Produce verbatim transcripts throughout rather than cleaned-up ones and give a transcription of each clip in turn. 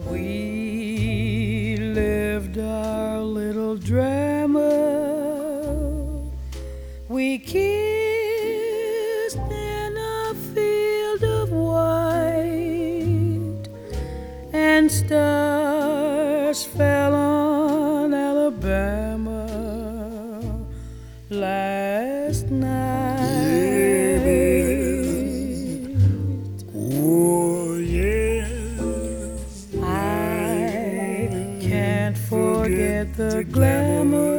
We lived our little drama. We kissed in a field of white, and stars fell on Alabama last night. Oh, yeah. I can't forget the glamour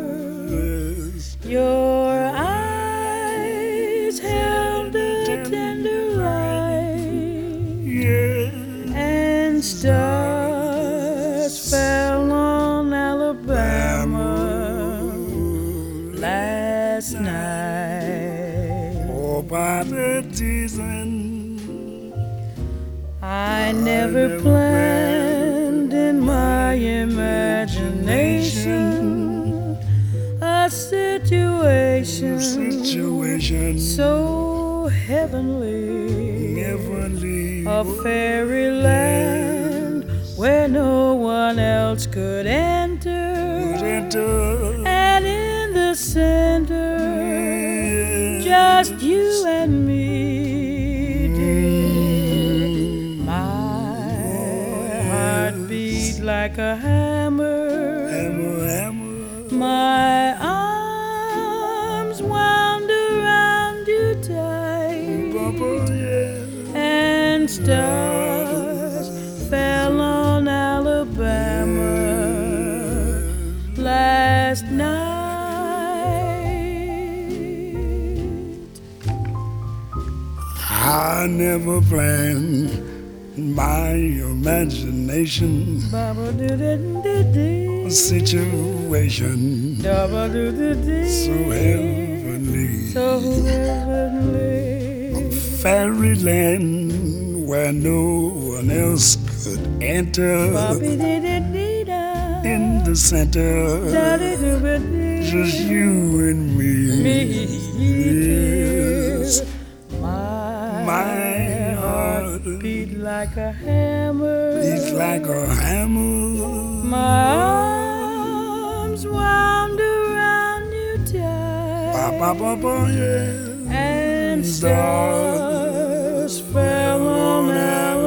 your eyes held a tender light, Yeah. and stars fell on Alabama last night. Oh, by the season, I never planned in my imagination a situation, situation so heavenly, heavenly, a fairyland where no one else could enter, enter, and in the center, just you and me, dear. My heart beat like a hammer, hammer, hammer. my arms wound around you tight, Bubba, yeah. and stars fell on Alabama last night. I never planned in my imagination a situation so heavenly, so heavenly, fairyland where no one else could enter, in the center, just you and me. Yes. My heart beat like a hammer, beats like a hammer. my arms wound around you tight, Ba, ba, ba, ba, yeah. and stars fell on our